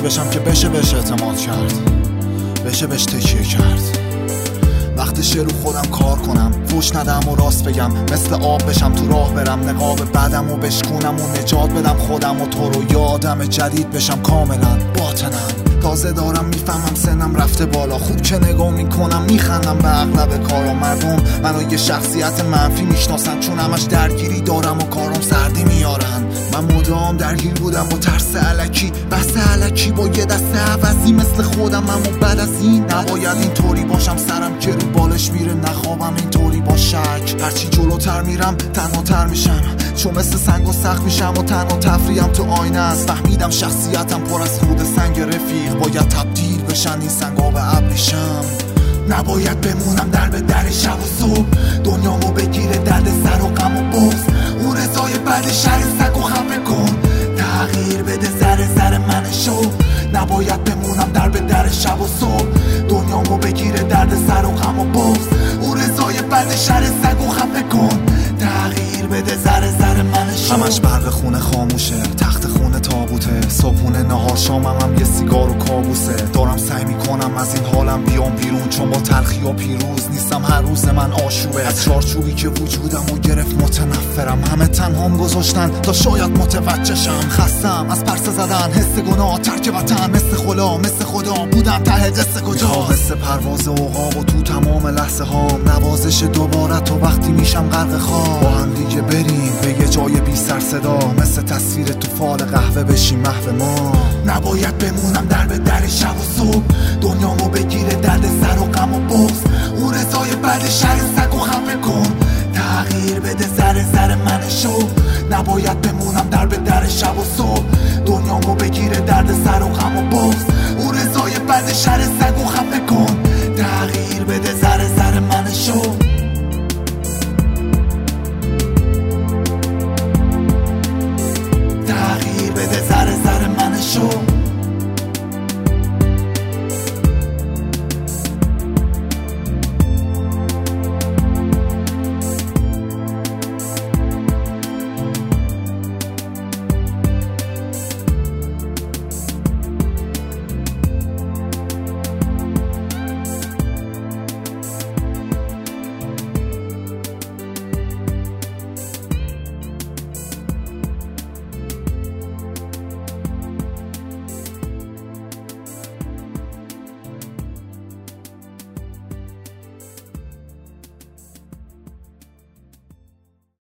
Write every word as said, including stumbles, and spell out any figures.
بشم که بشه بهش اعتماد کرد، بشه بهش تکیه کرد. وقتشه رو خودم کار کنم، فوش ندم و راست بگم، مثل آب بشم تو راه برم، نقاب بعدم و بشکونم و نجات بدم خودم و تو رو. یادم جدید بشم کاملا باطنم، تازه دارم میفهمم سنم رفته بالا. خوب که نگاه میکنم میخندم به اغلب کارا. مردم منو یه شخصیت منفی میشناسن، چون همش درگیری دارم و کارم سردی میارن. من مدام درگیر بودم با ترس الکی، بحث الکی با یه دست عوضی مثل خودم. اما بعد از این نباید اینطوری باشم، سرم که رو بالش میره نخوابم اینطوری با شک. هرچی جلوتر میرم تنها تر میشم، چون مثل سنگ و سخت میشم و تنها تفریحم تو آینه است. فهمیدم شخصیتم پر از خود سنگ رفیق، باید تبدیل بشن این سنگا به ابریشم. نباید بمونم در به در شب و صبح، دنیامو بگیره درد سر و غم و بغض. اون رضای بعد شهر سگ و خفه کن، تغییر بده ذره ذره من شو. نباید بمونم در به در شب و صبح، دنیامو بگیره درد سر و غم و بغض. اون رضای بعد شهر سگ و خفه کن، تغییر بده ذره ذره من شو. همش برق خونه خاموشه، تخت خونه تابوته، صبحونه نهار شامم هم یه سیگار و کابوسه. دارم سعی میکنم از این حالم بیام بیرون، چون با تلخی و پیروز نیستم، هر روز من آشوبه. از چارچوبی که وجودم و گرفت متنفرم، همه تنهام گذاشتن تا شاید متوجه شم. خستم از پرسه زدن، حس گناه، ترک وطن، مثل خلا مثل خدا بودم ته قصه کجا. مثل پرواز عقاب و تو تمام لحظه هام، نوازش دوباره تو وقتی میشم غرق خواب. با هم دیگه بریم به یه جای بی سر صدا، مثل تصویر تو فال قهوه بشیم محو ما. نباید بمونم در به در شب و صبح، دنیامو بگیره درد سر و غم و بغض. اون رضای بعد شهر سگ و خفه کن، تغییر بده ذره ذره من شو. نباید بمونم در به در شب و صبح، دنیامو بگیره درد سر و غم و بغض. اون رضای بعد شهر سگ و خفه